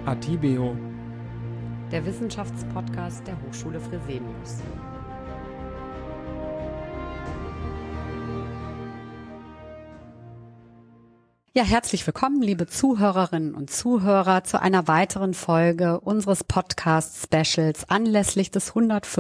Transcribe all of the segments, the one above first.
Atibeo, der Wissenschaftspodcast der Hochschule Fresenius. Ja, herzlich willkommen, liebe Zuhörerinnen und Zuhörer, zu einer weiteren Folge unseres Podcast-Specials anlässlich des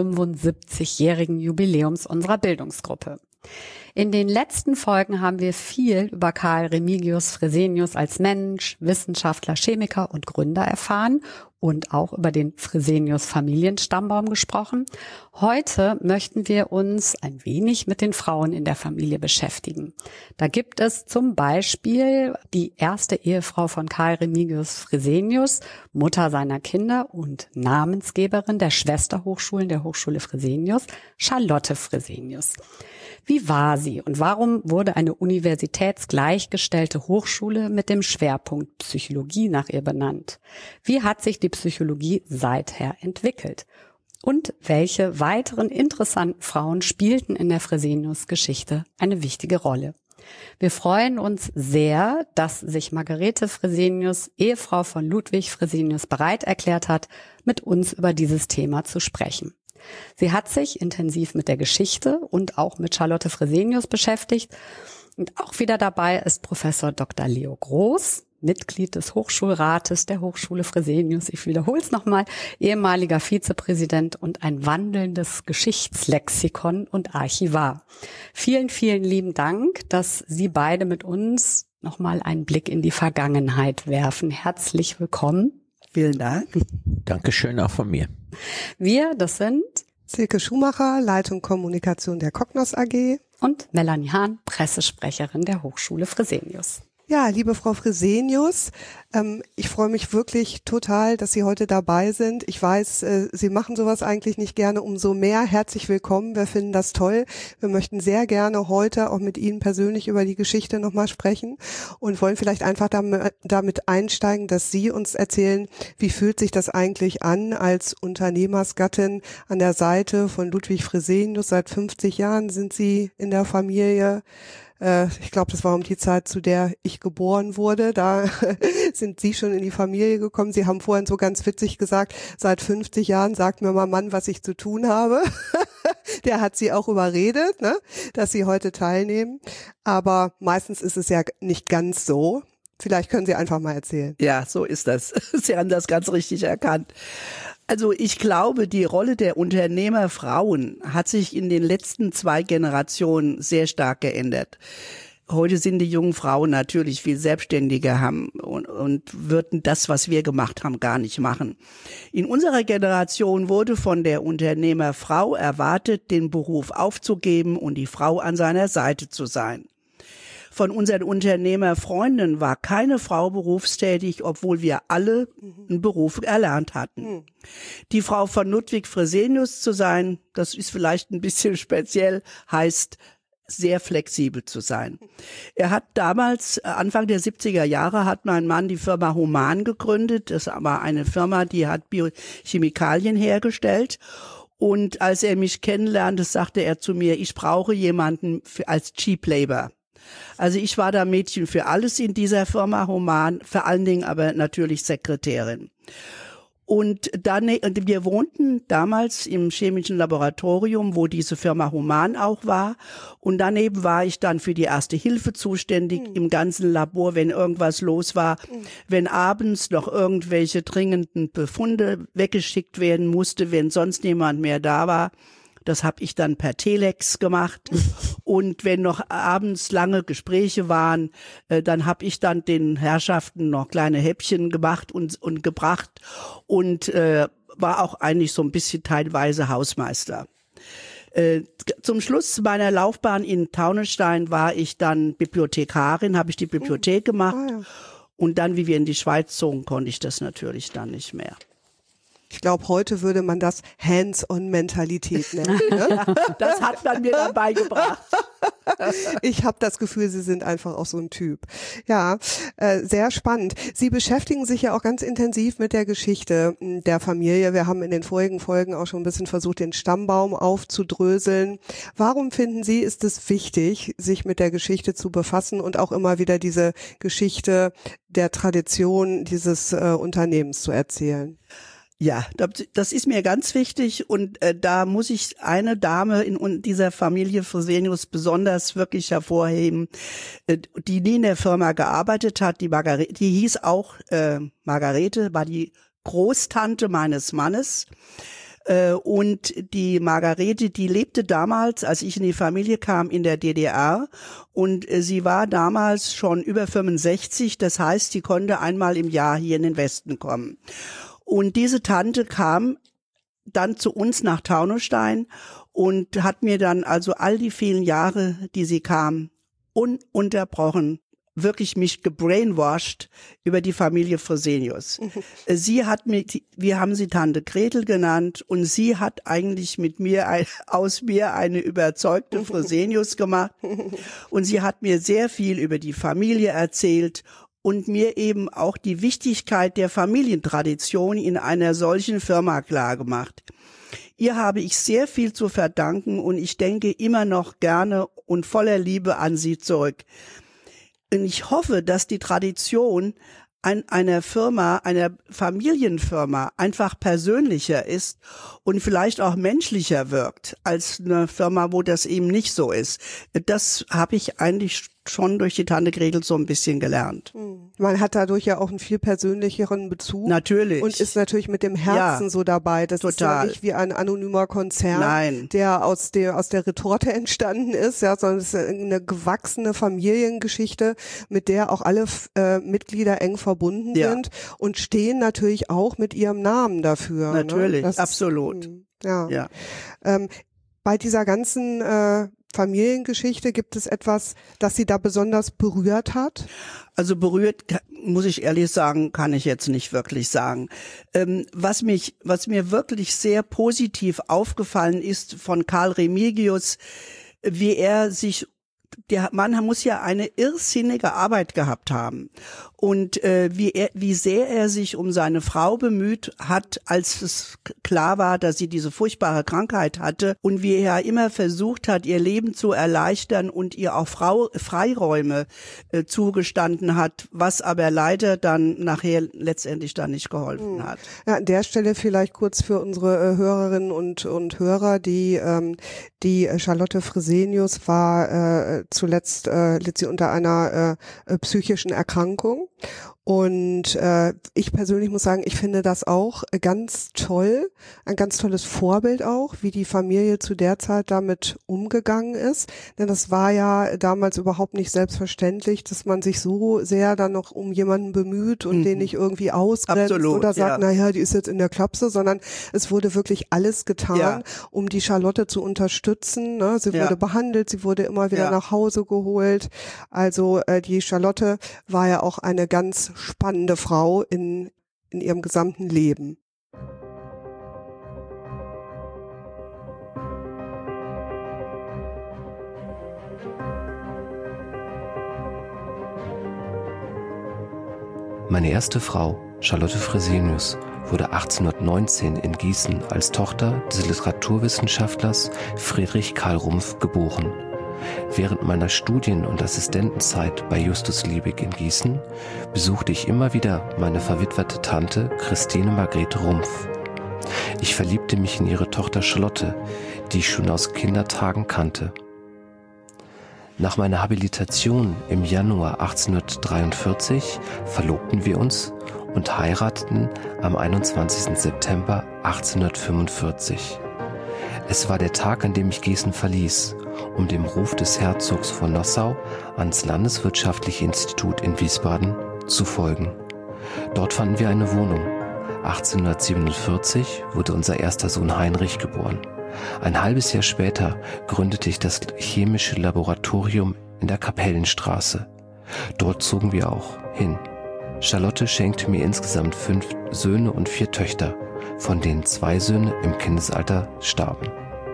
175-jährigen Jubiläums unserer Bildungsgruppe. In den letzten Folgen haben wir viel über Karl Remigius Fresenius als Mensch, Wissenschaftler, Chemiker und Gründer erfahren und auch über den Fresenius-Familienstammbaum gesprochen. Heute möchten wir uns ein wenig mit den Frauen in der Familie beschäftigen. Da gibt es zum Beispiel die erste Ehefrau von Karl Remigius Fresenius, Mutter seiner Kinder und Namensgeberin der Schwesterhochschulen der Hochschule Fresenius, Charlotte Fresenius. Wie war sie und warum wurde eine universitätsgleichgestellte Hochschule mit dem Schwerpunkt Psychologie nach ihr benannt? Wie hat sich die Psychologie seither entwickelt? Und welche weiteren interessanten Frauen spielten in der Fresenius-Geschichte eine wichtige Rolle? Wir freuen uns sehr, dass sich Margarete Fresenius, Ehefrau von Ludwig Fresenius, bereit erklärt hat, mit uns über dieses Thema zu sprechen. Sie hat sich intensiv mit der Geschichte und auch mit Charlotte Fresenius beschäftigt. Und auch wieder dabei ist Professor Dr. Leo Groß, Mitglied des Hochschulrates der Hochschule Fresenius. Ich wiederhole es nochmal, ehemaliger Vizepräsident und ein wandelndes Geschichtslexikon und Archivar. Vielen, vielen lieben Dank, dass Sie beide mit uns nochmal einen Blick in die Vergangenheit werfen. Herzlich willkommen. Vielen Dank. Dankeschön auch von mir. Wir, das sind Silke Schumacher, Leitung Kommunikation der Cognos AG. Und Melanie Hahn, Pressesprecherin der Hochschule Fresenius. Ja, liebe Frau Fresenius, ich freue mich wirklich total, dass Sie heute dabei sind. Ich weiß, Sie machen sowas eigentlich nicht gerne, umso mehr herzlich willkommen. Wir finden das toll. Wir möchten sehr gerne heute auch mit Ihnen persönlich über die Geschichte nochmal sprechen und wollen vielleicht einfach damit einsteigen, dass Sie uns erzählen, wie fühlt sich das eigentlich an, als Unternehmersgattin an der Seite von Ludwig Fresenius. Seit 50 Jahren sind Sie in der Familie. Ich glaube, das war um die Zeit, zu der ich geboren wurde. Da sind Sie schon in die Familie gekommen. Sie haben vorhin so ganz witzig gesagt, seit 50 Jahren sagt mir mein Mann, was ich zu tun habe. Der hat Sie auch überredet, ne, dass Sie heute teilnehmen. Aber meistens ist es ja nicht ganz so. Vielleicht können Sie einfach mal erzählen. Ja, so ist das. Sie haben das ganz richtig erkannt. Also ich glaube, die Rolle der Unternehmerfrauen hat sich in den letzten 2 Generationen sehr stark geändert. Heute sind die jungen Frauen natürlich viel selbstständiger haben und würden das, was wir gemacht haben, gar nicht machen. In unserer Generation wurde von der Unternehmerfrau erwartet, den Beruf aufzugeben und die Frau an seiner Seite zu sein. Von unseren Unternehmerfreunden war keine Frau berufstätig, obwohl wir alle einen Beruf erlernt hatten. Die Frau von Ludwig Fresenius zu sein, das ist vielleicht ein bisschen speziell, heißt sehr flexibel zu sein. Er hat damals, Anfang der 70er Jahre, hat mein Mann die Firma Human gegründet. Das war eine Firma, die hat Biochemikalien hergestellt. Und als er mich kennenlernte, sagte er zu mir, ich brauche jemanden als Cheap Labor. Also ich war da Mädchen für alles in dieser Firma Human, vor allen Dingen aber natürlich Sekretärin. Und dann, wir wohnten damals im chemischen Laboratorium, wo diese Firma Human auch war. Und daneben war ich dann für die Erste Hilfe zuständig im ganzen Labor, wenn irgendwas los war. Wenn abends noch irgendwelche dringenden Befunde weggeschickt werden musste, wenn sonst niemand mehr da war. Das habe ich dann per Telex gemacht. Und wenn noch abends lange Gespräche waren, dann habe ich dann den Herrschaften noch kleine Häppchen gemacht und gebracht und war auch eigentlich so ein bisschen teilweise Hausmeister. Zum Schluss meiner Laufbahn in Taunusstein war ich dann Bibliothekarin, habe ich die Bibliothek gemacht. Und dann, wie wir in die Schweiz zogen, konnte ich das natürlich dann nicht mehr. Ich glaube, heute würde man das Hands-on-Mentalität nennen. Ne? Das hat man mir dann beigebracht. Ich habe das Gefühl, Sie sind einfach auch so ein Typ. Ja, sehr spannend. Sie beschäftigen sich ja auch ganz intensiv mit der Geschichte der Familie. Wir haben in den vorigen Folgen auch schon ein bisschen versucht, den Stammbaum aufzudröseln. Warum finden Sie, ist es wichtig, sich mit der Geschichte zu befassen und auch immer wieder diese Geschichte der Tradition dieses Unternehmens zu erzählen? Ja, das ist mir ganz wichtig und da muss ich eine Dame in dieser Familie Fresenius besonders wirklich hervorheben, die nie in der Firma gearbeitet hat. Die Margarete, die hieß auch Margarete, war die Großtante meines Mannes. Und die Margarete, die lebte damals, als ich in die Familie kam, in der DDR und sie war damals schon über 65, das heißt, sie konnte einmal im Jahr hier in den Westen kommen. Und diese Tante kam dann zu uns nach Taunusstein und hat mir dann also all die vielen Jahre, die sie kam, ununterbrochen wirklich mich gebrainwashed über die Familie Fresenius. Sie hat wir haben sie Tante Gretel genannt und sie hat eigentlich aus mir eine überzeugte Fresenius gemacht und sie hat mir sehr viel über die Familie erzählt und mir eben auch die Wichtigkeit der Familientradition in einer solchen Firma klargemacht. Ihr habe ich sehr viel zu verdanken und ich denke immer noch gerne und voller Liebe an sie zurück. Und ich hoffe, dass die Tradition einer Firma, einer Familienfirma einfach persönlicher ist und vielleicht auch menschlicher wirkt als eine Firma, wo das eben nicht so ist. Das habe ich eigentlich schon durch die Tante Gretel so ein bisschen gelernt. Man hat dadurch ja auch einen viel persönlicheren Bezug. Natürlich. Und ist natürlich mit dem Herzen so dabei. Das ist ja nicht wie ein anonymer Konzern, der aus der Retorte entstanden ist, ja, sondern es ist eine gewachsene Familiengeschichte, mit der auch alle Mitglieder eng verbunden sind und stehen natürlich auch mit ihrem Namen dafür. Natürlich, ne? absolut. Ja. Bei dieser ganzen Familiengeschichte gibt es etwas, das Sie da besonders berührt hat? Also berührt, muss ich ehrlich sagen, kann ich jetzt nicht wirklich sagen. Was mir wirklich sehr positiv aufgefallen ist von Karl Remigius, wie er sich, der Mann muss ja eine irrsinnige Arbeit gehabt haben. Und wie sehr er sich um seine Frau bemüht hat, als es klar war, dass sie diese furchtbare Krankheit hatte und wie er immer versucht hat, ihr Leben zu erleichtern und ihr auch Freiräume zugestanden hat, was aber leider dann nachher letztendlich dann nicht geholfen hat. Ja, an der Stelle vielleicht kurz für unsere Hörerinnen und Hörer, die Charlotte Fresenius war zuletzt litt sie unter einer psychischen Erkrankung. Und ich persönlich muss sagen, ich finde das auch ganz toll, ein ganz tolles Vorbild auch, wie die Familie zu der Zeit damit umgegangen ist. Denn das war ja damals überhaupt nicht selbstverständlich, dass man sich so sehr dann noch um jemanden bemüht und den nicht irgendwie ausgrenzt oder sagt, naja, die ist jetzt in der Klapse, sondern es wurde wirklich alles getan, um die Charlotte zu unterstützen. Ne? Sie wurde behandelt, sie wurde immer wieder nach Hause geholt. Also die Charlotte war ja auch eine ganz spannende Frau in ihrem gesamten Leben. Meine erste Frau, Charlotte Fresenius, wurde 1819 in Gießen als Tochter des Literaturwissenschaftlers Friedrich Karl Rumpf geboren. Während meiner Studien- und Assistentenzeit bei Justus Liebig in Gießen besuchte ich immer wieder meine verwitwete Tante Christine Margrethe Rumpf. Ich verliebte mich in ihre Tochter Charlotte, die ich schon aus Kindertagen kannte. Nach meiner Habilitation im Januar 1843 verlobten wir uns und heirateten am 21. September 1845. Es war der Tag, an dem ich Gießen verließ, um dem Ruf des Herzogs von Nassau ans Landeswirtschaftliche Institut in Wiesbaden zu folgen. Dort fanden wir eine Wohnung. 1847 wurde unser erster Sohn Heinrich geboren. Ein halbes Jahr später gründete ich das chemische Laboratorium in der Kapellenstraße. Dort zogen wir auch hin. Charlotte schenkte mir insgesamt 5 Söhne und 4 Töchter. von denen 2 Söhne im Kindesalter starben.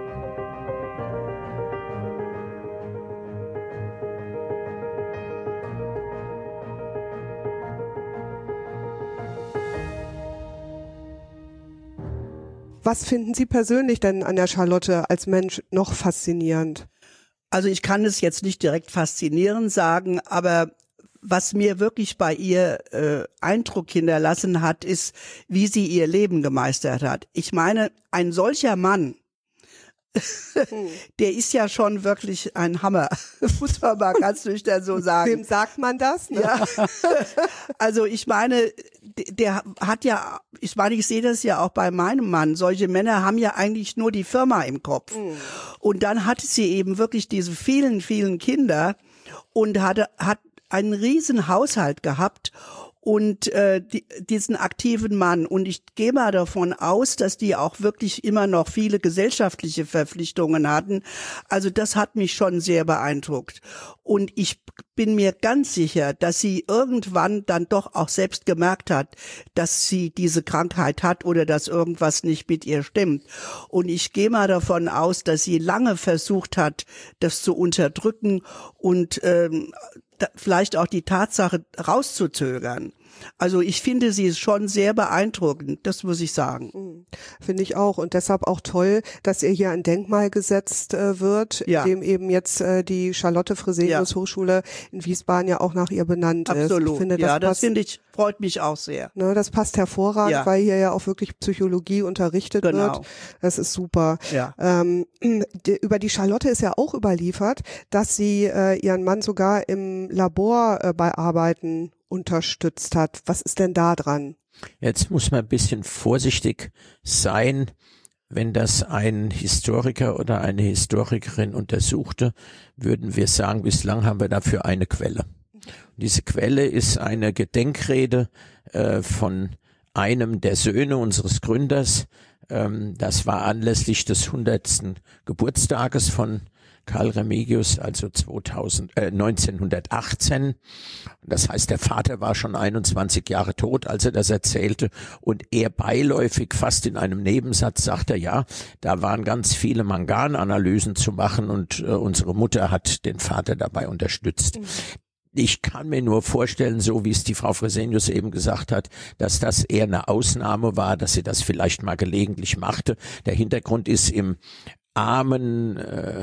Was finden Sie persönlich denn an der Charlotte als Mensch noch faszinierend? Also ich kann es jetzt nicht direkt faszinierend sagen, aber was mir wirklich bei ihr Eindruck hinterlassen hat, ist, wie sie ihr Leben gemeistert hat. Ich meine, ein solcher Mann, der ist ja schon wirklich ein Hammer, muss man mal ganz nüchtern so sagen. Wem sagt man das? Ne? Ja. Also ich meine, der hat ja, ich sehe das ja auch bei meinem Mann, solche Männer haben ja eigentlich nur die Firma im Kopf. Und dann hatte sie eben wirklich diese vielen, vielen Kinder und hat einen riesen Haushalt gehabt und diesen aktiven Mann. Und ich gehe mal davon aus, dass die auch wirklich immer noch viele gesellschaftliche Verpflichtungen hatten. Also das hat mich schon sehr beeindruckt. Und ich bin mir ganz sicher, dass sie irgendwann dann doch auch selbst gemerkt hat, dass sie diese Krankheit hat oder dass irgendwas nicht mit ihr stimmt. Und ich gehe mal davon aus, dass sie lange versucht hat, das zu unterdrücken und vielleicht auch die Tatsache rauszuzögern. Also ich finde sie schon sehr beeindruckend, das muss ich sagen. Finde ich auch und deshalb auch toll, dass ihr hier ein Denkmal gesetzt wird, Ja. dem eben jetzt die Charlotte Fresenius Hochschule in Wiesbaden ja auch nach ihr benannt ist. Absolut. Ich finde, Das finde ich, freut mich auch sehr. Ne, das passt hervorragend, Ja. weil hier ja auch wirklich Psychologie unterrichtet wird. Das ist super. Ja. Über die Charlotte ist ja auch überliefert, dass sie ihren Mann sogar im Labor bei Arbeiten unterstützt hat. Was ist denn da dran? Jetzt muss man ein bisschen vorsichtig sein, wenn das ein Historiker oder eine Historikerin untersuchte, würden wir sagen, bislang haben wir dafür eine Quelle. Diese Quelle ist eine Gedenkrede von einem der Söhne unseres Gründers. Das war anlässlich des 100. Geburtstages von Karl Remigius, also 1918. Das heißt, der Vater war schon 21 Jahre tot, als er das erzählte. Und er beiläufig, fast in einem Nebensatz, sagte, ja, da waren ganz viele Mangananalysen zu machen und unsere Mutter hat den Vater dabei unterstützt. Ich kann mir nur vorstellen, so wie es die Frau Fresenius eben gesagt hat, dass das eher eine Ausnahme war, dass sie das vielleicht mal gelegentlich machte. Der Hintergrund ist im armen,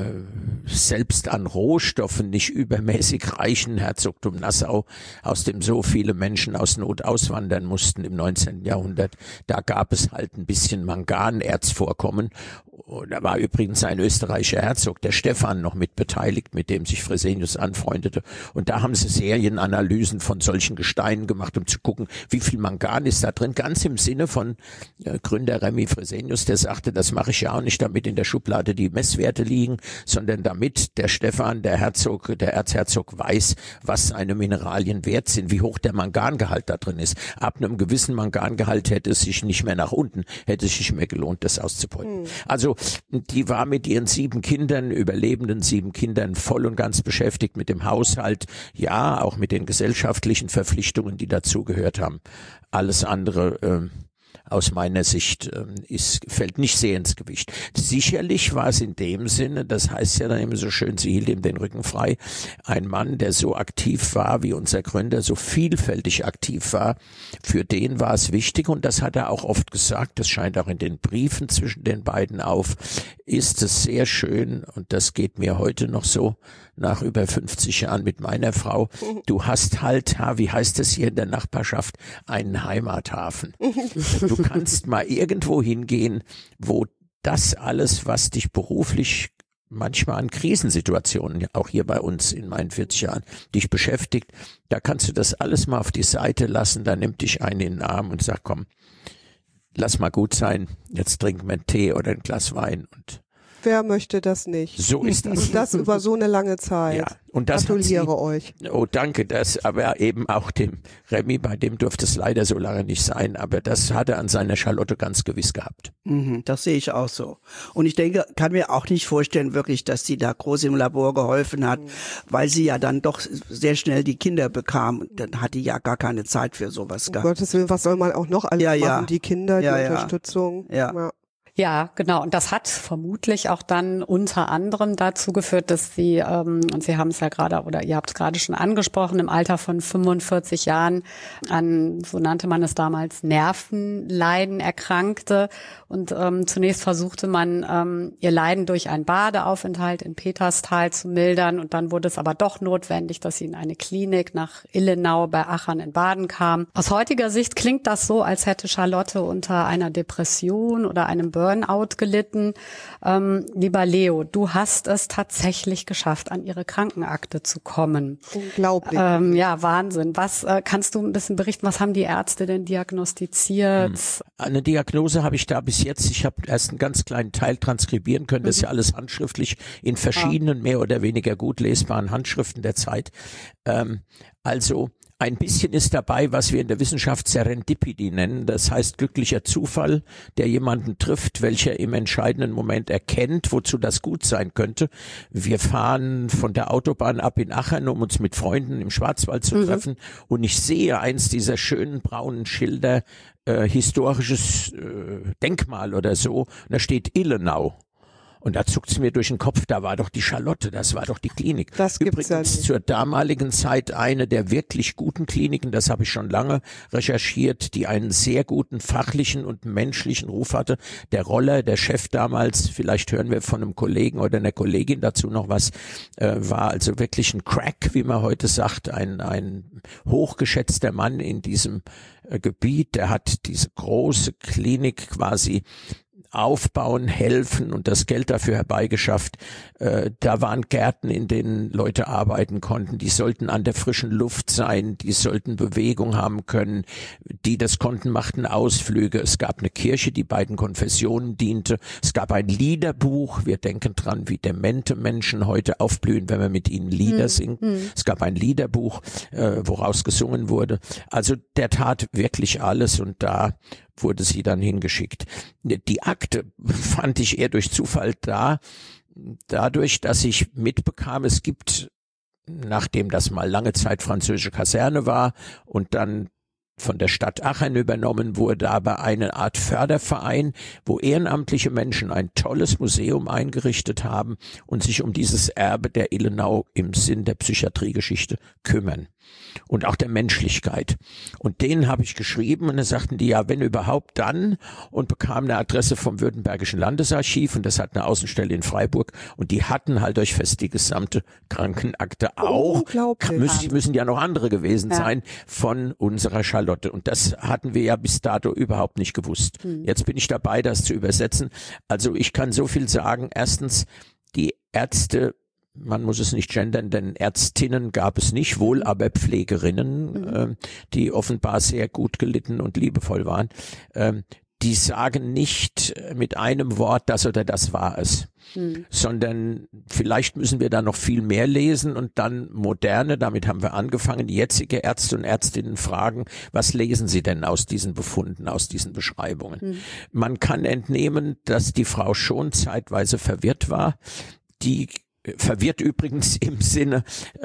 selbst an Rohstoffen nicht übermäßig reichen Herzogtum Nassau, aus dem so viele Menschen aus Not auswandern mussten im 19. Jahrhundert. Da gab es halt ein bisschen Manganerzvorkommen. Da war übrigens ein österreichischer Herzog, der Stephan, noch mit beteiligt, mit dem sich Fresenius anfreundete. Und da haben sie Serienanalysen von solchen Gesteinen gemacht, um zu gucken, wie viel Mangan ist da drin. Ganz im Sinne von Gründer Remy Fresenius, der sagte, das mache ich ja auch nicht, damit in der Schublade die Messwerte liegen, sondern damit der Stephan, der Herzog, der Erzherzog weiß, was seine Mineralien wert sind, wie hoch der Mangangehalt da drin ist. Ab einem gewissen Mangangehalt hätte es sich nicht mehr nach unten, hätte es sich nicht mehr gelohnt, das auszubeuten. Also die war mit ihren 7 Kindern, überlebenden 7 Kindern, voll und ganz beschäftigt mit dem Haushalt, ja, auch mit den gesellschaftlichen Verpflichtungen, die dazugehört haben. Alles andere aus meiner Sicht fällt nicht sehr ins Gewicht. Sicherlich war es in dem Sinne, das heißt ja dann immer so schön, sie hielt ihm den Rücken frei, ein Mann, der so aktiv war wie unser Gründer, so vielfältig aktiv war, für den war es wichtig und das hat er auch oft gesagt, das scheint auch in den Briefen zwischen den beiden auf, ist es sehr schön und das geht mir heute noch so, nach über 50 Jahren mit meiner Frau, du hast halt, wie heißt es hier in der Nachbarschaft, einen Heimathafen. Du kannst mal irgendwo hingehen, wo das alles, was dich beruflich manchmal an Krisensituationen, auch hier bei uns in meinen 40 Jahren, dich beschäftigt, da kannst du das alles mal auf die Seite lassen, da nimmt dich einen in den Arm und sagt, komm, lass mal gut sein, jetzt trinken wir einen Tee oder ein Glas Wein und Wer möchte das nicht? So ist das. Und das über so eine lange Zeit. Ja, und das gratuliere euch. Oh, danke, das aber eben auch dem Remy, bei dem durfte es leider so lange nicht sein, aber das hat er an seiner Charlotte ganz gewiss gehabt. Das sehe ich auch so. Und ich denke, kann mir auch nicht vorstellen wirklich, dass sie da groß im Labor geholfen hat, weil sie ja dann doch sehr schnell die Kinder bekam. Dann hat die ja gar keine Zeit für sowas gehabt. Gottes Willen, was soll man auch noch alles machen? Die Kinder, die Unterstützung. Ja. Ja, genau. Und das hat vermutlich auch dann unter anderem dazu geführt, dass sie, und Sie haben es ja gerade, oder ihr habt es gerade schon angesprochen, im Alter von 45 Jahren an, so nannte man es damals, Nervenleiden erkrankte. Und zunächst versuchte man, ihr Leiden durch einen Badeaufenthalt in Peterstal zu mildern. Und dann wurde es aber doch notwendig, dass sie in eine Klinik nach Illenau bei Achern in Baden kam. Aus heutiger Sicht klingt das so, als hätte Charlotte unter einer Depression oder einem Burnout gelitten. Lieber Leo, du hast es tatsächlich geschafft, an ihre Krankenakte zu kommen. Unglaublich. Ja, Wahnsinn. Was kannst du ein bisschen berichten? Was haben die Ärzte denn diagnostiziert? Eine Diagnose habe ich da bis jetzt. Ich habe erst einen ganz kleinen Teil transkribieren können. Das ist ja alles handschriftlich in verschiedenen, mehr oder weniger gut lesbaren Handschriften der Zeit. Also ein bisschen ist dabei, was wir in der Wissenschaft Serendipity nennen. Das heißt glücklicher Zufall, der jemanden trifft, welcher im entscheidenden Moment erkennt, wozu das gut sein könnte. Wir fahren von der Autobahn ab in Achern, um uns mit Freunden im Schwarzwald zu treffen. Und ich sehe eins dieser schönen braunen Schilder, historisches Denkmal oder so. Und da steht Illenau. Und da zuckt es mir durch den Kopf, da war doch die Charlotte, das war doch die Klinik. Das gibt's ja Übrigens nicht. zur damaligen Zeit eine der wirklich guten Kliniken, das habe ich schon lange recherchiert, die einen sehr guten fachlichen und menschlichen Ruf hatte. Der Roller, der Chef damals, vielleicht hören wir von einem Kollegen oder einer Kollegin dazu noch was, war also wirklich ein Crack, wie man heute sagt, ein hochgeschätzter Mann in diesem Gebiet. Der hat diese große Klinik quasi aufbauen, helfen und das Geld dafür herbeigeschafft. Da waren Gärten, in denen Leute arbeiten konnten. Die sollten an der frischen Luft sein, die sollten Bewegung haben können. Die das konnten, machten Ausflüge. Es gab eine Kirche, die beiden Konfessionen diente. Es gab ein Liederbuch. Wir denken dran, wie demente Menschen heute aufblühen, wenn wir mit ihnen Lieder singen. Es gab ein Liederbuch, woraus gesungen wurde. Also der tat wirklich alles und da wurde sie dann hingeschickt. Die Akte fand ich eher durch Zufall dadurch, dass ich mitbekam, es gibt, nachdem das mal lange Zeit französische Kaserne war und dann von der Stadt Achern übernommen wurde, aber eine Art Förderverein, wo ehrenamtliche Menschen ein tolles Museum eingerichtet haben und sich um dieses Erbe der Illenau im Sinn der Psychiatriegeschichte kümmern. Und auch der Menschlichkeit. Und denen habe ich geschrieben und dann sagten die, ja, wenn überhaupt dann, und bekam eine Adresse vom Württembergischen Landesarchiv und das hat eine Außenstelle in Freiburg und die hatten halt durch fest die gesamte Krankenakte auch. Müssen ja noch andere gewesen sein von unserer Charlotte. Und das hatten wir ja bis dato überhaupt nicht gewusst. Jetzt bin ich dabei, das zu übersetzen. Also ich kann so viel sagen. Erstens, die Ärzte, man muss es nicht gendern, denn Ärztinnen gab es nicht, wohl aber Pflegerinnen, die offenbar sehr gut gelitten und liebevoll waren. Die sagen nicht mit einem Wort, das oder das war es, sondern vielleicht müssen wir da noch viel mehr lesen und dann moderne, damit haben wir angefangen, jetzige Ärzte und Ärztinnen fragen, was lesen sie denn aus diesen Befunden, aus diesen Beschreibungen? Man kann entnehmen, dass die Frau schon zeitweise verwirrt war, verwirrt übrigens im Sinne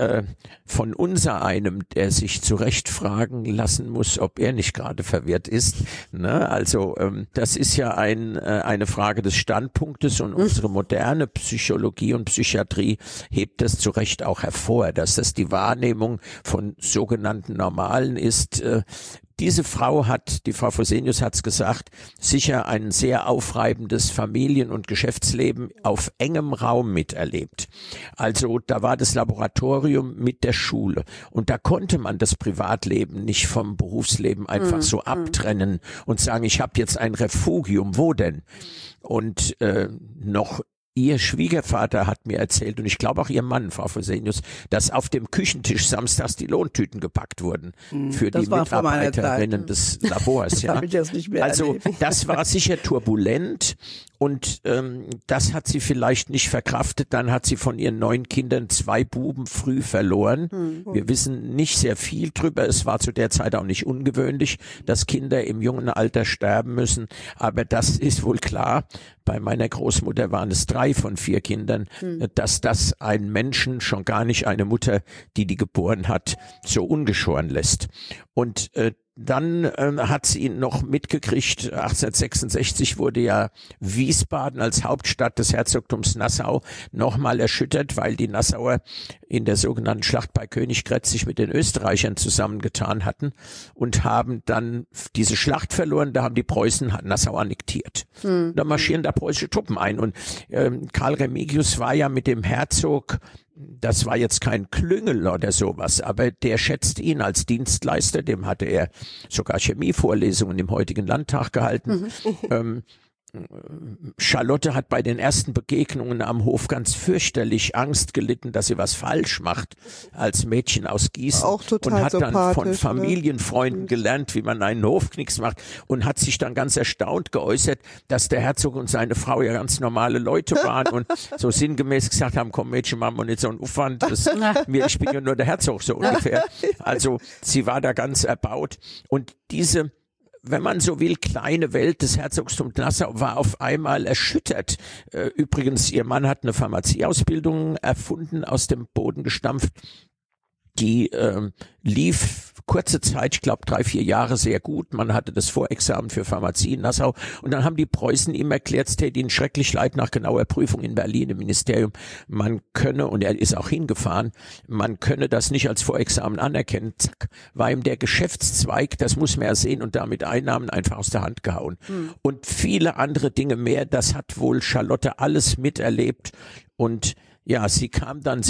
von unser einem, der sich zurecht fragen lassen muss, ob er nicht gerade verwirrt ist. Ne? Also das ist ja eine Frage des Standpunktes und unsere moderne Psychologie und Psychiatrie hebt das zu Recht auch hervor, dass das die Wahrnehmung von sogenannten Normalen ist. Diese Frau die Frau Fresenius hat's gesagt, sicher ein sehr aufreibendes Familien- und Geschäftsleben auf engem Raum miterlebt. Also da war das Laboratorium mit der Schule und da konnte man das Privatleben nicht vom Berufsleben einfach so abtrennen und sagen, ich habe jetzt ein Refugium, wo denn? Und noch Ihr Schwiegervater hat mir erzählt, und ich glaube auch Ihr Mann, Frau Fresenius, dass auf dem Küchentisch samstags die Lohntüten gepackt wurden für die Mitarbeiterinnen des Labors. Das habe ich jetzt nicht mehr also erlebt. das war sicher turbulent Und das hat sie vielleicht nicht verkraftet. Dann hat sie von ihren 9 Kindern 2 Buben früh verloren. Wir wissen nicht sehr viel drüber. Es war zu der Zeit auch nicht ungewöhnlich, dass Kinder im jungen Alter sterben müssen. Aber das ist wohl klar. Bei meiner Großmutter waren es 3 von 4 Kindern, dass das einen Menschen, schon gar nicht eine Mutter, die geboren hat, so ungeschoren lässt. Und dann hat sie noch mitgekriegt, 1866 wurde ja Wiesbaden als Hauptstadt des Herzogtums Nassau nochmal erschüttert, weil die Nassauer in der sogenannten Schlacht bei Königgrätz sich mit den Österreichern zusammengetan hatten und haben dann diese Schlacht verloren. Da haben die Preußen Nassau annektiert. Da marschieren da preußische Truppen ein und Karl Remigius war ja mit dem Herzog, das war jetzt kein Klüngel oder sowas, aber der schätzt ihn als Dienstleister, dem hatte er sogar Chemievorlesungen im heutigen Landtag gehalten. Charlotte hat bei den ersten Begegnungen am Hof ganz fürchterlich Angst gelitten, dass sie was falsch macht als Mädchen aus Gießen auch total und hat dann von ne? Familienfreunden gelernt, wie man einen Hofknicks macht und hat sich dann ganz erstaunt geäußert, dass der Herzog und seine Frau ja ganz normale Leute waren und so sinngemäß gesagt haben, komm Mädchen, machen wir nicht so einen Aufwand, ich bin ja nur der Herzog, so ungefähr. Also sie war da ganz erbaut und diese, wenn man so will, kleine Welt des Herzogtums Nassau war auf einmal erschüttert. Übrigens, ihr Mann hat eine Pharmazieausbildung erfunden, aus dem Boden gestampft. Die lief kurze Zeit, ich glaube 3-4 Jahre sehr gut. Man hatte das Vorexamen für Pharmazie in Nassau und dann haben die Preußen ihm erklärt, es täte ihnen schrecklich leid nach genauer Prüfung in Berlin im Ministerium. Man könne, und er ist auch hingefahren, man könne das nicht als Vorexamen anerkennen. Zack, war ihm der Geschäftszweig, das muss man ja sehen, und damit Einnahmen einfach aus der Hand gehauen. Und viele andere Dinge mehr, das hat wohl Charlotte alles miterlebt und ja, sie kam dann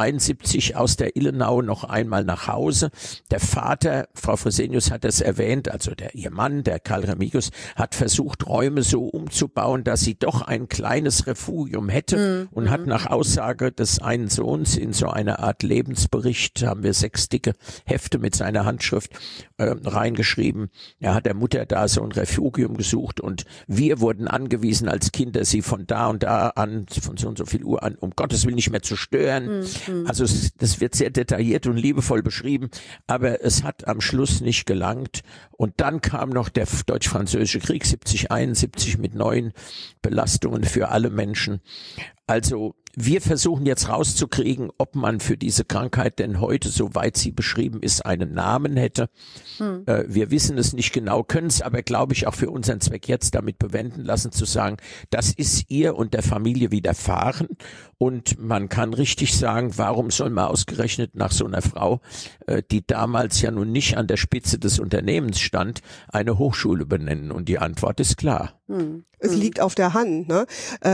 71 aus der Illenau noch einmal nach Hause. Der Vater, Frau Fresenius hat es erwähnt, also ihr Mann, der Karl Remigius, hat versucht, Räume so umzubauen, dass sie doch ein kleines Refugium hätte und hat nach Aussage des einen Sohns in so einer Art Lebensbericht, haben wir 6 dicke Hefte mit seiner Handschrift reingeschrieben. Er hat der Mutter da so ein Refugium gesucht und wir wurden angewiesen als Kinder, sie von da und da an, von so und so viel Uhr an, um Gottes Willen nicht mehr zu stören. Also das wird sehr detailliert und liebevoll beschrieben, aber es hat am Schluss nicht gelangt. Und dann kam noch der Deutsch-Französische Krieg 70-71 mit neuen Belastungen für alle Menschen. Also wir versuchen jetzt rauszukriegen, ob man für diese Krankheit denn heute, soweit sie beschrieben ist, einen Namen hätte. Wir wissen es nicht genau, können es aber, glaube ich, auch für unseren Zweck jetzt damit bewenden lassen, zu sagen, das ist ihr und der Familie widerfahren. Und man kann richtig sagen, warum soll man ausgerechnet nach so einer Frau, die damals ja nun nicht an der Spitze des Unternehmens stand, eine Hochschule benennen? Und die Antwort ist klar. Es liegt auf der Hand, ne?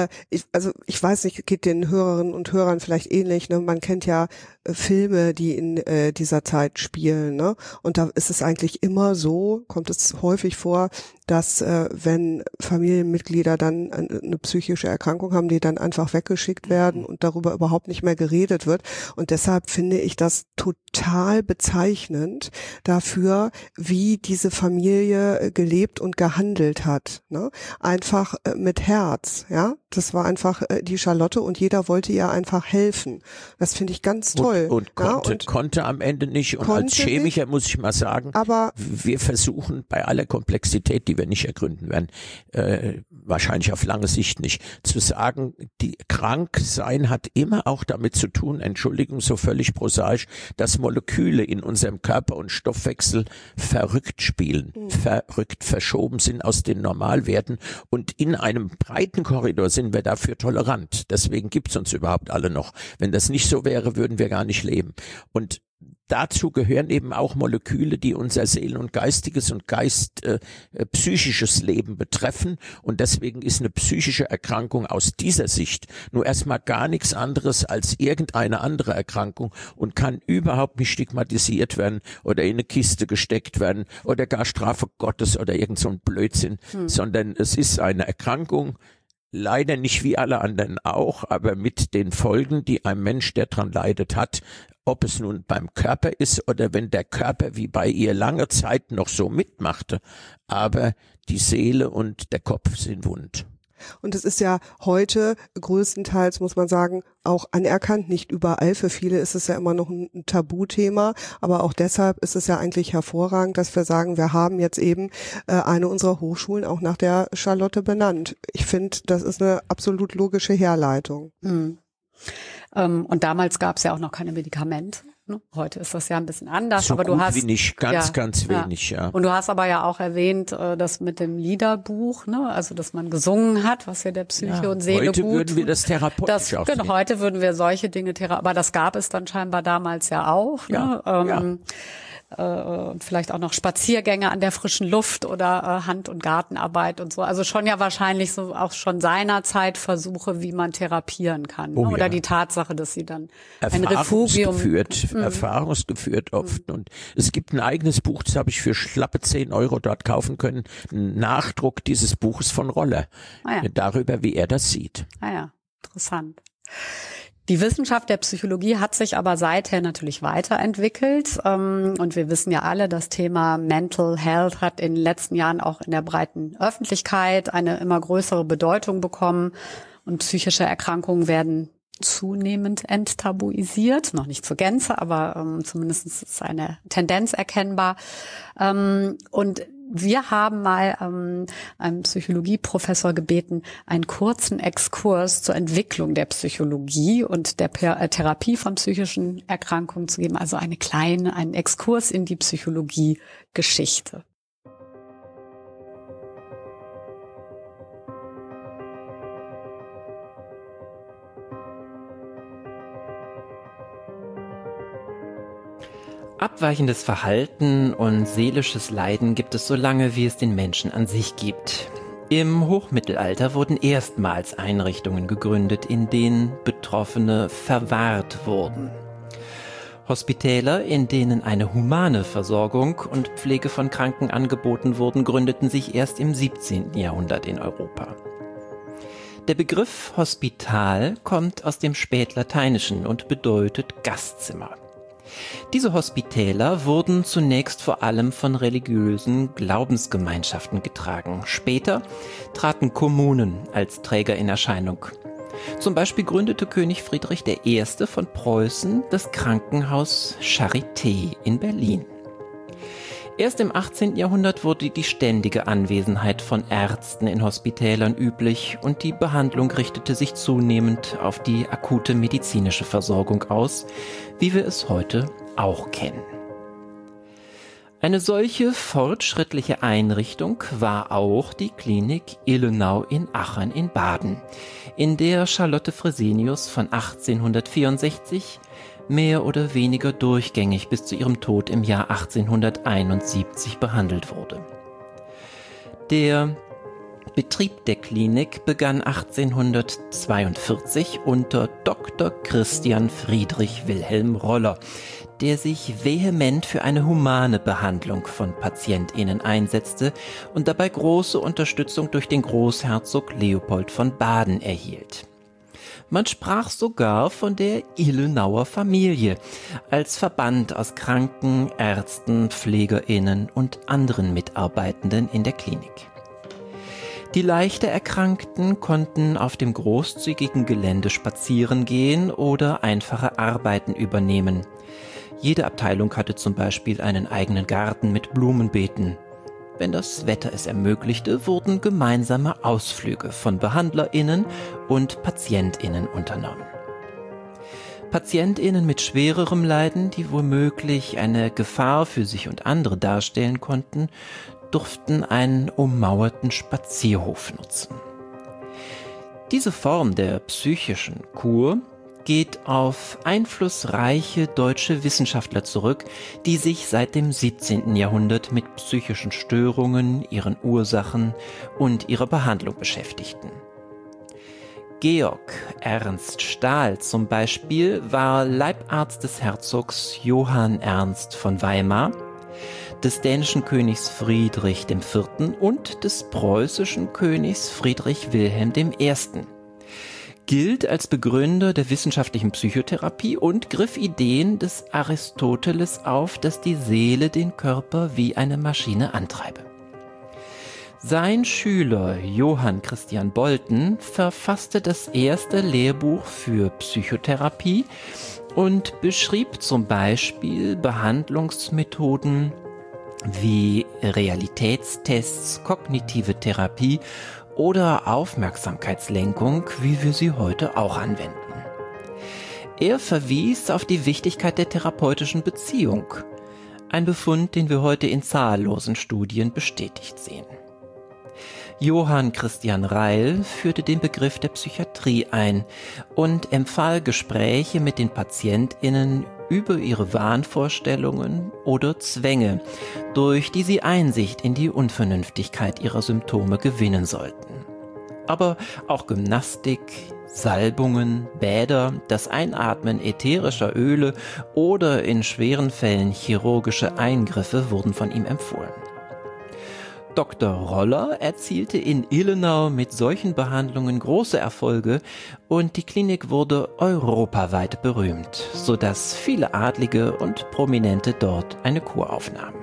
Ich weiß nicht, geht den Hörerinnen und Hörern vielleicht ähnlich, ne? Man kennt ja Filme, die in dieser Zeit spielen, ne? Und da ist es eigentlich immer so, kommt es häufig vor, dass wenn Familienmitglieder dann eine psychische Erkrankung haben, die dann einfach weggeschickt werden und darüber überhaupt nicht mehr geredet wird. Und deshalb finde ich das total bezeichnend dafür, wie diese Familie gelebt und gehandelt hat, ne? Einfach mit Herz, ja. Das war einfach die Charlotte und jeder wollte ihr einfach helfen. Das finde ich ganz toll. Und konnte am Ende nicht. Und als Chemiker muss ich mal sagen, aber wir versuchen bei aller Komplexität, die wir nicht ergründen werden, wahrscheinlich auf lange Sicht nicht, zu sagen, die Kranksein hat immer auch damit zu tun, Entschuldigung, so völlig prosaisch, dass Moleküle in unserem Körper und Stoffwechsel verrückt spielen, verrückt verschoben sind aus den Normalwerten und in einem breiten Korridor sind wir dafür tolerant. Deswegen gibt's uns überhaupt alle noch. Wenn das nicht so wäre, würden wir gar nicht leben. Und dazu gehören eben auch Moleküle, die unser Seelen- und geistiges und psychisches Leben betreffen. Und deswegen ist eine psychische Erkrankung aus dieser Sicht nur erstmal gar nichts anderes als irgendeine andere Erkrankung und kann überhaupt nicht stigmatisiert werden oder in eine Kiste gesteckt werden oder gar Strafe Gottes oder irgend so ein Blödsinn, sondern es ist eine Erkrankung, leider nicht wie alle anderen auch, aber mit den Folgen, die ein Mensch, der dran leidet, hat, ob es nun beim Körper ist oder wenn der Körper wie bei ihr lange Zeit noch so mitmachte, aber die Seele und der Kopf sind wund. Und es ist ja heute größtenteils, muss man sagen, auch anerkannt, nicht überall. Für viele ist es ja immer noch ein Tabuthema, aber auch deshalb ist es ja eigentlich hervorragend, dass wir sagen, wir haben jetzt eben eine unserer Hochschulen auch nach der Charlotte benannt. Ich finde, das ist eine absolut logische Herleitung. Mhm. Und damals gab es ja auch noch keine Medikamente. Heute ist das ja ein bisschen anders, so aber du hast wie nicht, ganz wenig, ja. Und du hast aber ja auch erwähnt, das mit dem Liederbuch, ne, also dass man gesungen hat, was ja der Psyche und Seele heute gut. Würden wir das therapeutisch aufnehmen. Genau, heute würden wir solche Dinge aber das gab es dann scheinbar damals ja auch. Ja, ne? Und vielleicht auch noch Spaziergänge an der frischen Luft oder Hand- und Gartenarbeit und so. Also schon ja wahrscheinlich so auch schon seinerzeit Versuche, wie man therapieren kann. Oh, ne? Oder ja. die Tatsache, dass sie dann ein Refugium erfahrungsgeführt oft. Und es gibt ein eigenes Buch, das habe ich für schlappe 10 € dort kaufen können. Ein Nachdruck dieses Buches von Roller. Darüber, wie er das sieht. Ah ja, interessant. Die Wissenschaft der Psychologie hat sich aber seither natürlich weiterentwickelt. Und wir wissen ja alle, das Thema Mental Health hat in den letzten Jahren auch in der breiten Öffentlichkeit eine immer größere Bedeutung bekommen. Und psychische Erkrankungen werden zunehmend enttabuisiert. Noch nicht zur Gänze, aber zumindest ist eine Tendenz erkennbar. Und wir haben mal einen Psychologieprofessor gebeten, einen kurzen Exkurs zur Entwicklung der Psychologie und der Therapie von psychischen Erkrankungen zu geben. Also einen Exkurs in die Psychologie-Geschichte. Abweichendes Verhalten und seelisches Leiden gibt es so lange, wie es den Menschen an sich gibt. Im Hochmittelalter wurden erstmals Einrichtungen gegründet, in denen Betroffene verwahrt wurden. Hospitäler, in denen eine humane Versorgung und Pflege von Kranken angeboten wurden, gründeten sich erst im 17. Jahrhundert in Europa. Der Begriff Hospital kommt aus dem Spätlateinischen und bedeutet Gastzimmer. Diese Hospitäler wurden zunächst vor allem von religiösen Glaubensgemeinschaften getragen. Später traten Kommunen als Träger in Erscheinung. Zum Beispiel gründete König Friedrich I. von Preußen das Krankenhaus Charité in Berlin. Erst im 18. Jahrhundert wurde die ständige Anwesenheit von Ärzten in Hospitälern üblich und die Behandlung richtete sich zunehmend auf die akute medizinische Versorgung aus, wie wir es heute auch kennen. Eine solche fortschrittliche Einrichtung war auch die Klinik Illenau in Achern in Baden, in der Charlotte Fresenius von 1864 mehr oder weniger durchgängig bis zu ihrem Tod im Jahr 1871 behandelt wurde. Der Betrieb der Klinik begann 1842 unter Dr. Christian Friedrich Wilhelm Roller, der sich vehement für eine humane Behandlung von PatientInnen einsetzte und dabei große Unterstützung durch den Großherzog Leopold von Baden erhielt. Man sprach sogar von der Illenauer Familie als Verband aus Kranken, Ärzten, PflegerInnen und anderen Mitarbeitenden in der Klinik. Die leichter Erkrankten konnten auf dem großzügigen Gelände spazieren gehen oder einfache Arbeiten übernehmen. Jede Abteilung hatte zum Beispiel einen eigenen Garten mit Blumenbeeten. Wenn das Wetter es ermöglichte, wurden gemeinsame Ausflüge von BehandlerInnen und PatientInnen unternommen. PatientInnen mit schwererem Leiden, die womöglich eine Gefahr für sich und andere darstellen konnten, durften einen ummauerten Spazierhof nutzen. Diese Form der psychischen Kur geht auf einflussreiche deutsche Wissenschaftler zurück, die sich seit dem 17. Jahrhundert mit psychischen Störungen, ihren Ursachen und ihrer Behandlung beschäftigten. Georg Ernst Stahl zum Beispiel war Leibarzt des Herzogs Johann Ernst von Weimar, des dänischen Königs Friedrich IV. Und des preußischen Königs Friedrich Wilhelm I., gilt als Begründer der wissenschaftlichen Psychotherapie und griff Ideen des Aristoteles auf, dass die Seele den Körper wie eine Maschine antreibe. Sein Schüler Johann Christian Bolten verfasste das erste Lehrbuch für Psychotherapie und beschrieb zum Beispiel Behandlungsmethoden wie Realitätstests, kognitive Therapie oder Aufmerksamkeitslenkung, wie wir sie heute auch anwenden. Er verwies auf die Wichtigkeit der therapeutischen Beziehung, ein Befund, den wir heute in zahllosen Studien bestätigt sehen. Johann Christian Reil führte den Begriff der Psychiatrie ein und empfahl Gespräche mit den PatientInnen über ihre Wahnvorstellungen oder Zwänge, durch die sie Einsicht in die Unvernünftigkeit ihrer Symptome gewinnen sollten. Aber auch Gymnastik, Salbungen, Bäder, das Einatmen ätherischer Öle oder in schweren Fällen chirurgische Eingriffe wurden von ihm empfohlen. Dr. Roller erzielte in Ilmenau mit solchen Behandlungen große Erfolge und die Klinik wurde europaweit berühmt, sodass viele Adlige und Prominente dort eine Kur aufnahmen.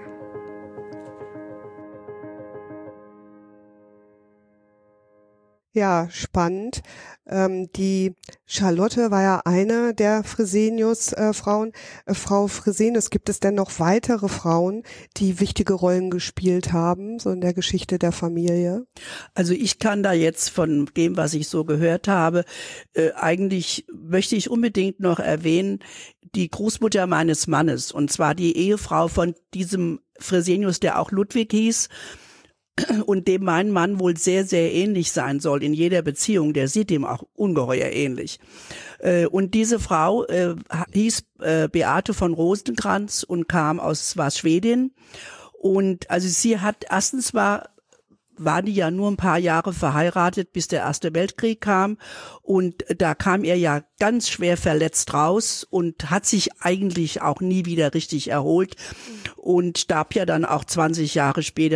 Ja, spannend. Die Charlotte war ja eine der Fresenius-Frauen. Frau Fresenius, gibt es denn noch weitere Frauen, die wichtige Rollen gespielt haben, so in der Geschichte der Familie? Also ich kann da jetzt von dem, was ich so gehört habe, eigentlich möchte ich unbedingt noch erwähnen, die Großmutter meines Mannes, und zwar die Ehefrau von diesem Fresenius, der auch Ludwig hieß, und dem mein Mann wohl sehr, sehr ähnlich sein soll in jeder Beziehung. Der sieht ihm auch ungeheuer ähnlich. Und diese Frau hieß Beate von Rosenkrantz und war Schwedin. Und also sie hat, erstens war die ja nur ein paar Jahre verheiratet, bis der Erste Weltkrieg kam. Und da kam er ja ganz schwer verletzt raus und hat sich eigentlich auch nie wieder richtig erholt und starb ja dann auch 20 Jahre später,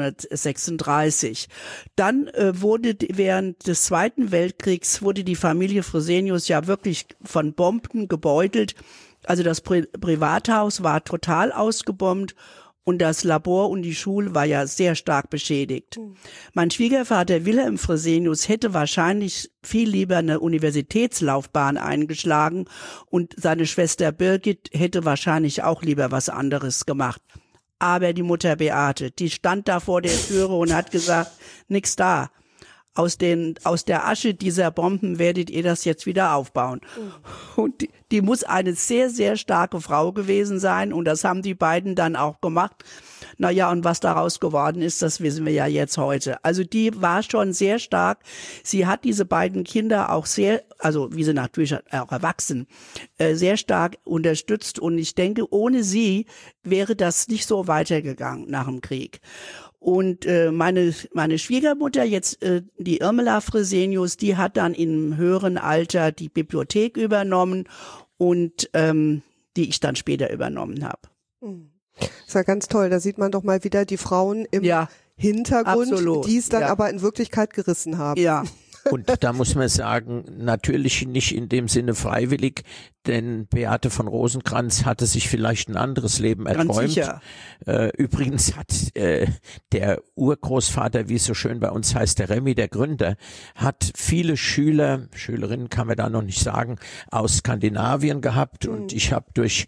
1936. Dann wurde während des Zweiten Weltkriegs wurde die Familie Fresenius ja wirklich von Bomben gebeutelt. Also das Privathaus war total ausgebombt. Und das Labor und die Schule war ja sehr stark beschädigt. Mein Schwiegervater Wilhelm Fresenius hätte wahrscheinlich viel lieber eine Universitätslaufbahn eingeschlagen und seine Schwester Birgit hätte wahrscheinlich auch lieber was anderes gemacht. Aber die Mutter Beate, die stand da vor der Türe und hat gesagt, nix da. Aus der Asche dieser Bomben werdet ihr das jetzt wieder aufbauen. Und die muss eine sehr, sehr starke Frau gewesen sein und das haben die beiden dann auch gemacht. Naja, und was daraus geworden ist, das wissen wir ja jetzt heute. Also die war schon sehr stark. Sie hat diese beiden Kinder auch sehr, also wie sie natürlich auch erwachsen, sehr stark unterstützt und ich denke, ohne sie wäre das nicht so weitergegangen nach dem Krieg. Und meine Schwiegermutter, jetzt die Irmela Fresenius, die hat dann im höheren Alter die Bibliothek übernommen und die ich dann später übernommen habe. Das ist ja ganz toll, da sieht man doch mal wieder die Frauen im Hintergrund, absolut, die es dann aber in Wirklichkeit gerissen haben. Ja. Und da muss man sagen, natürlich nicht in dem Sinne freiwillig, denn Beate von Rosenkrantz hatte sich vielleicht ein anderes Leben erträumt. Ganz sicher. Übrigens hat der Urgroßvater, wie es so schön bei uns heißt, der Remy, der Gründer, hat viele Schülerinnen kann man da noch nicht sagen, aus Skandinavien gehabt und ich habe durch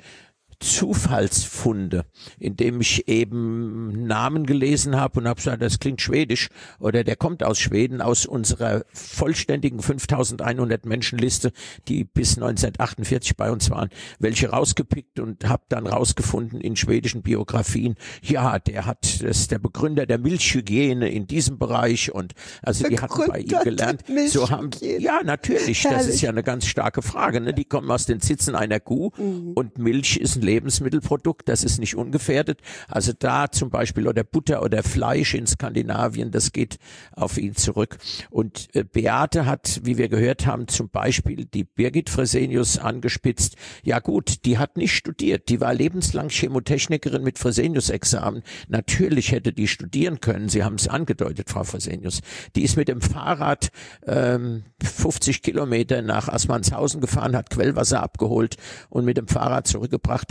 Zufallsfunde, indem ich eben Namen gelesen habe und habe gesagt, das klingt schwedisch oder der kommt aus Schweden, aus unserer vollständigen 5100 Menschenliste, die bis 1948 bei uns waren, welche rausgepickt und habe dann rausgefunden in schwedischen Biografien, ja, das ist der Begründer der Milchhygiene in diesem Bereich und also die hatten bei ihm gelernt. So haben, ja, natürlich, das ist ja eine ganz starke Frage, ne? Die kommen aus den Zitzen einer Kuh und Milch ist ein Lebensmittelprodukt, das ist nicht ungefährdet. Also da zum Beispiel oder Butter oder Fleisch in Skandinavien, das geht auf ihn zurück. Und Beate hat, wie wir gehört haben, zum Beispiel die Birgit Fresenius angespitzt. Ja gut, die hat nicht studiert, die war lebenslang Chemotechnikerin mit Fresenius-Examen. Natürlich hätte die studieren können, Sie haben es angedeutet, Frau Fresenius. Die ist mit dem Fahrrad 50 Kilometer nach Assmannshausen gefahren, hat Quellwasser abgeholt und mit dem Fahrrad zurückgebracht.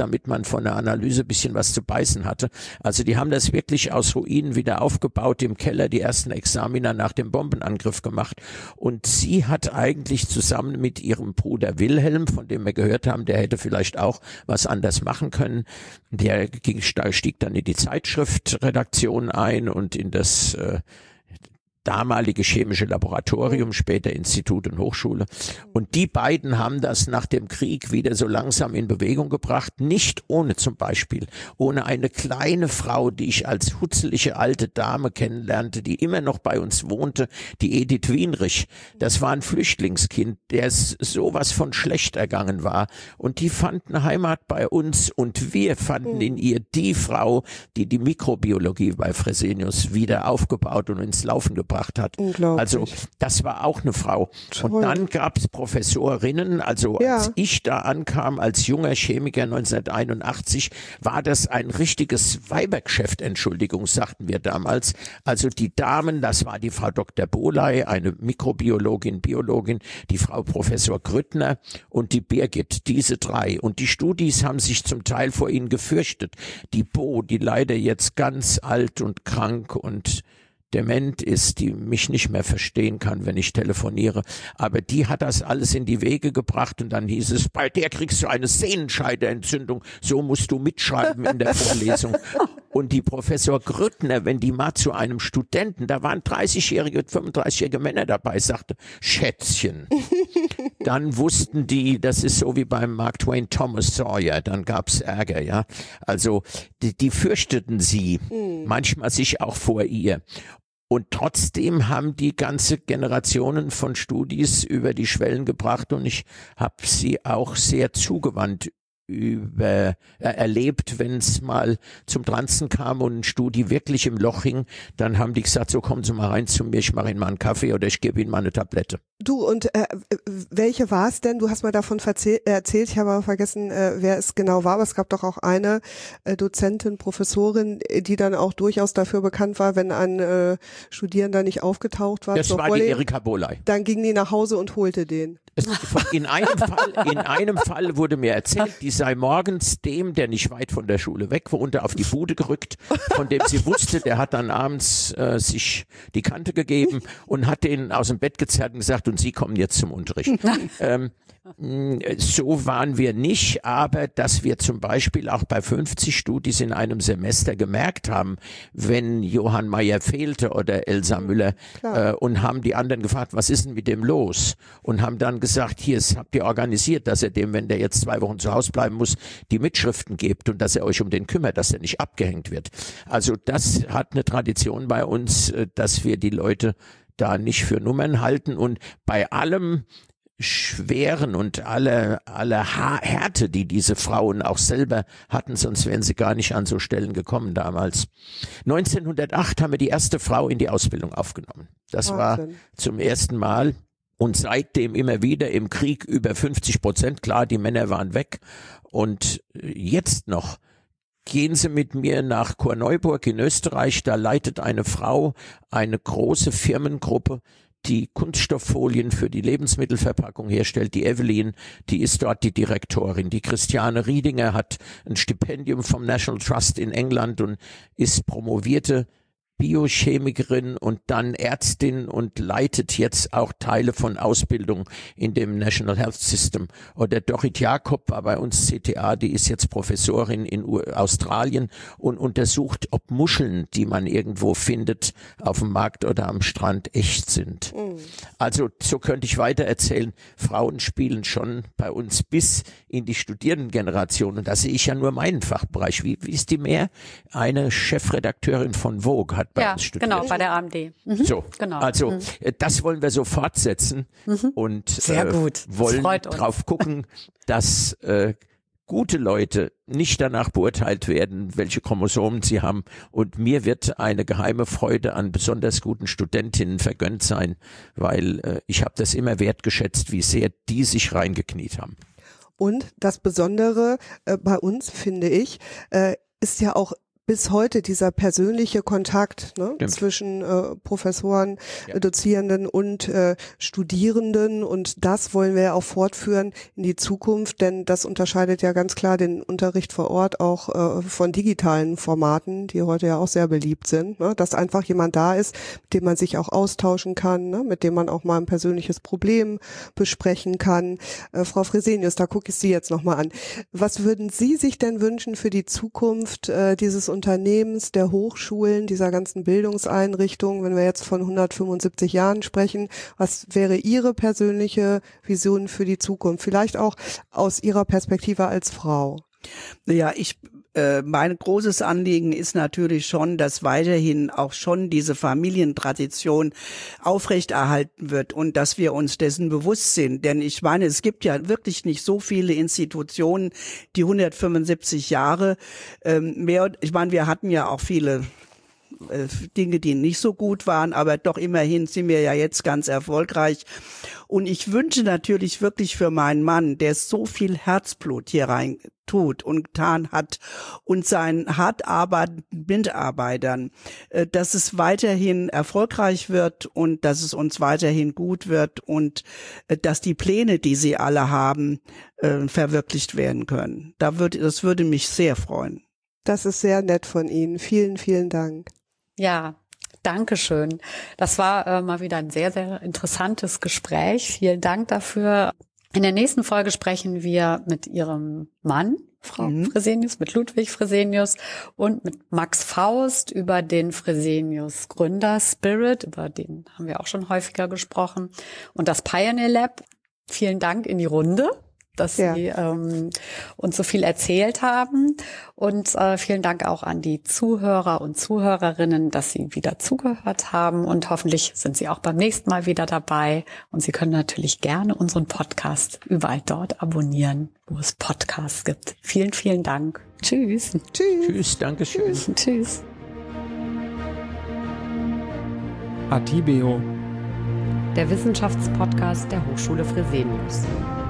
damit man von der Analyse ein bisschen was zu beißen hatte. Also die haben das wirklich aus Ruinen wieder aufgebaut, im Keller die ersten Examina nach dem Bombenangriff gemacht. Und sie hat eigentlich zusammen mit ihrem Bruder Wilhelm, von dem wir gehört haben, der hätte vielleicht auch was anders machen können, der stieg dann in die Zeitschriftredaktion ein und in das damalige chemische Laboratorium, später Institut und Hochschule. Und die beiden haben das nach dem Krieg wieder so langsam in Bewegung gebracht, nicht ohne zum Beispiel, ohne eine kleine Frau, die ich als hutzelige alte Dame kennenlernte, die immer noch bei uns wohnte, die Edith Wienrich. Das war ein Flüchtlingskind, der sowas von schlecht ergangen war. Und die fand eine Heimat bei uns und wir fanden in ihr die Frau, die die Mikrobiologie bei Fresenius wieder aufgebaut und ins Laufen gebracht hat. Also das war auch eine Frau. Toll. Und dann gab es Professorinnen, also als ich da ankam, als junger Chemiker 1981, war das ein richtiges Weibergeschäft, Entschuldigung, sagten wir damals. Also die Damen, das war die Frau Dr. Boley, eine Mikrobiologin, Biologin, die Frau Professor Grüttner und die Birgit, diese drei. Und die Studis haben sich zum Teil vor ihnen gefürchtet. Die Bo, die leider jetzt ganz alt und krank und dement ist, die mich nicht mehr verstehen kann, wenn ich telefoniere. Aber die hat das alles in die Wege gebracht und dann hieß es, bei der kriegst du eine Sehnenscheidenentzündung, so musst du mitschreiben in der Vorlesung. Und die Professor Grüttner, wenn die mal zu einem Studenten, da waren 30-jährige, 35-jährige Männer dabei, sagte, Schätzchen. Dann wussten die, das ist so wie beim Mark Twain Thomas Sawyer, dann gab's Ärger, ja. Also die fürchteten sie, manchmal sich auch vor ihr. Und trotzdem haben die ganze Generationen von Studis über die Schwellen gebracht und ich habe sie auch sehr zugewandt erlebt, wenn es mal zum Transen kam und ein Studi wirklich im Loch hing, dann haben die gesagt, so kommen Sie mal rein zu mir, ich mache Ihnen mal einen Kaffee oder ich gebe Ihnen mal eine Tablette. Du, und welche war es denn? Du hast mal davon erzählt, ich habe aber vergessen, wer es genau war, aber es gab doch auch eine Dozentin, Professorin, die dann auch durchaus dafür bekannt war, wenn ein Studierender nicht aufgetaucht war. Das war die Erika Boley. Dann ging die nach Hause und holte den. In einem Fall wurde mir erzählt, die sei morgens dem, der nicht weit von der Schule weg wohnte, auf die Bude gerückt, von dem sie wusste, der hat dann abends sich die Kante gegeben und hat den aus dem Bett gezerrt und gesagt, und Sie kommen jetzt zum Unterricht. So waren wir nicht, aber dass wir zum Beispiel auch bei 50 Studis in einem Semester gemerkt haben, wenn Johann Meyer fehlte oder Elsa Müller und haben die anderen gefragt, was ist denn mit dem los? Und haben dann gesagt, hier, habt ihr organisiert, dass ihr dem, wenn der jetzt 2 Wochen zu Hause bleiben muss, die Mitschriften gebt und dass er euch um den kümmert, dass er nicht abgehängt wird. Also das hat eine Tradition bei uns, dass wir die Leute da nicht für Nummern halten und bei allem Schweren und alle Härte, die diese Frauen auch selber hatten, sonst wären sie gar nicht an so Stellen gekommen damals. 1908 haben wir die erste Frau in die Ausbildung aufgenommen. Das war zum ersten Mal. Und seitdem immer wieder im Krieg über 50%. Klar, die Männer waren weg. Und jetzt noch gehen Sie mit mir nach Korneuburg in Österreich. Da leitet eine Frau eine große Firmengruppe, die Kunststofffolien für die Lebensmittelverpackung herstellt. Die Evelyn, die ist dort die Direktorin. Die Christiane Riedinger hat ein Stipendium vom National Trust in England und ist promovierte Biochemikerin und dann Ärztin und leitet jetzt auch Teile von Ausbildung in dem National Health System. Oder Dorit Jakob war bei uns CTA, die ist jetzt Professorin in Australien und untersucht, ob Muscheln, die man irgendwo findet, auf dem Markt oder am Strand, echt sind. Also so könnte ich weiter erzählen. Frauen spielen schon bei uns bis in die Studierendengeneration und da sehe ich ja nur meinen Fachbereich. Wie ist die mehr? Eine Chefredakteurin von Vogue hat bei uns studiert. Genau, bei der AMD. So, genau. Also das wollen wir so fortsetzen und sehr gut. Wollen drauf gucken, dass gute Leute nicht danach beurteilt werden, welche Chromosomen sie haben. Und mir wird eine geheime Freude an besonders guten Studentinnen vergönnt sein, weil ich habe das immer wertgeschätzt, wie sehr die sich reingekniet haben. Und das Besondere bei uns, finde ich, ist ja auch bis heute dieser persönliche Kontakt, ne, zwischen Professoren, Dozierenden und Studierenden, und das wollen wir ja auch fortführen in die Zukunft, denn das unterscheidet ja ganz klar den Unterricht vor Ort auch von digitalen Formaten, die heute ja auch sehr beliebt sind, ne, dass einfach jemand da ist, mit dem man sich auch austauschen kann, ne, mit dem man auch mal ein persönliches Problem besprechen kann. Frau Fresenius, da gucke ich Sie jetzt nochmal an. Was würden Sie sich denn wünschen für die Zukunft dieses Unternehmens, der Hochschulen, dieser ganzen Bildungseinrichtungen, wenn wir jetzt von 175 Jahren sprechen? Was wäre Ihre persönliche Vision für die Zukunft? Vielleicht auch aus Ihrer Perspektive als Frau. Ja, mein großes Anliegen ist natürlich schon, dass weiterhin auch schon diese Familientradition aufrechterhalten wird und dass wir uns dessen bewusst sind. Denn ich meine, es gibt ja wirklich nicht so viele Institutionen, die 175 Jahre ich meine, wir hatten ja auch viele Dinge, die nicht so gut waren, aber doch immerhin sind wir ja jetzt ganz erfolgreich. Und ich wünsche natürlich wirklich für meinen Mann, der so viel Herzblut hier rein tut und getan hat und seinen hart arbeitenden Mitarbeitern, dass es weiterhin erfolgreich wird und dass es uns weiterhin gut wird und dass die Pläne, die sie alle haben, verwirklicht werden können. Das würde mich sehr freuen. Das ist sehr nett von Ihnen. Vielen, vielen Dank. Ja, danke schön. Das war mal wieder ein sehr, sehr interessantes Gespräch. Vielen Dank dafür. In der nächsten Folge sprechen wir mit Ihrem Mann, Frau Fresenius, mit Ludwig Fresenius und mit Max Faust über den Fresenius Gründer Spirit. Über den haben wir auch schon häufiger gesprochen. Und das Pioneer Lab. Vielen Dank in die Runde, dass Sie uns so viel erzählt haben. Und vielen Dank auch an die Zuhörer und Zuhörerinnen, dass Sie wieder zugehört haben. Und hoffentlich sind Sie auch beim nächsten Mal wieder dabei. Und Sie können natürlich gerne unseren Podcast überall dort abonnieren, wo es Podcasts gibt. Vielen, vielen Dank. Tschüss. Tschüss. Tschüss, danke schön. Tschüss. Atibeo, Der Wissenschaftspodcast der Hochschule Fresenius.